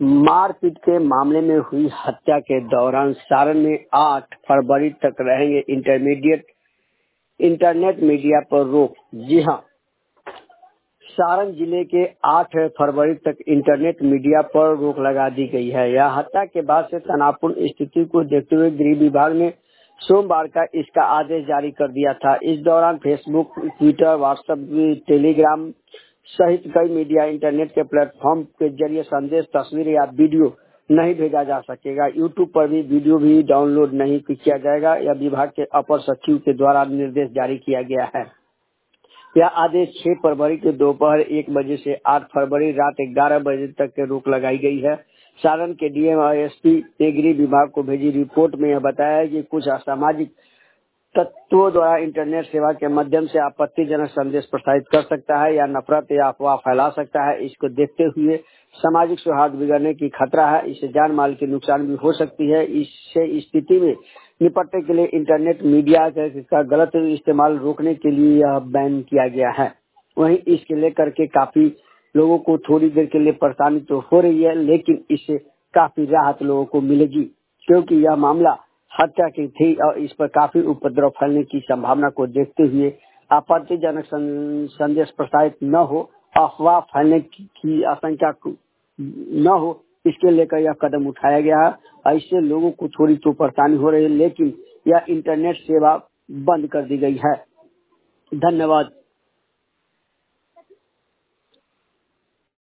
मारपीट के मामले में हुई हत्या के दौरान सारण में 8 फरवरी तक रहेंगे इंटरनेट मीडिया पर रोक। जी हां, सारण जिले के 8 फरवरी तक इंटरनेट मीडिया पर रोक लगा दी गई है। यह हत्या के बाद से तनावपूर्ण स्थिति को देखते हुए गृह विभाग ने सोमवार का इसका आदेश जारी कर दिया था। इस दौरान फेसबुक, ट्विटर, व्हाट्सएप, टेलीग्राम सहित कई मीडिया इंटरनेट के प्लेटफॉर्म के जरिए संदेश, तस्वीर या वीडियो नहीं भेजा जा सकेगा। यूट्यूब पर भी वीडियो भी डाउनलोड नहीं किया जाएगा। यह विभाग के अपर सचिव के द्वारा निर्देश जारी किया गया है। यह आदेश 6 फरवरी के दोपहर 1 बजे से 8 फरवरी रात 11 बजे तक के रोक लगाई गई है। सारण के डीएम और एसपी ने गृह विभाग को भेजी रिपोर्ट में यह बताया है कि कुछ असामाजिक तत्वों द्वारा इंटरनेट सेवा के माध्यम से आपत्तिजनक संदेश प्रसारित कर सकता है या नफरत या अफवाह फैला सकता है। इसको देखते हुए सामाजिक सौहार्द बिगड़ने की खतरा है। इससे जान माल की नुकसान भी हो सकती है। इससे स्थिति में निपटने के लिए इंटरनेट मीडिया का गलत इस्तेमाल रोकने के लिए यह बैन किया गया है। वहीं इसके लेकर के काफी लोगों को थोड़ी देर के लिए परेशानी तो हो रही है, लेकिन इससे काफी राहत लोगों को मिलेगी, क्योंकि यह मामला हत्या की थी और इस पर काफी उपद्रव फैलने की संभावना को देखते हुए आपत्तिजनक संदेश प्रसारित न हो, अफवाह फैलने की आशंका न हो, इसके लेकर यह कदम उठाया गया है। और इससे लोगों को थोड़ी तो परेशानी हो रही है, लेकिन यह इंटरनेट सेवा बंद कर दी गई है। धन्यवाद।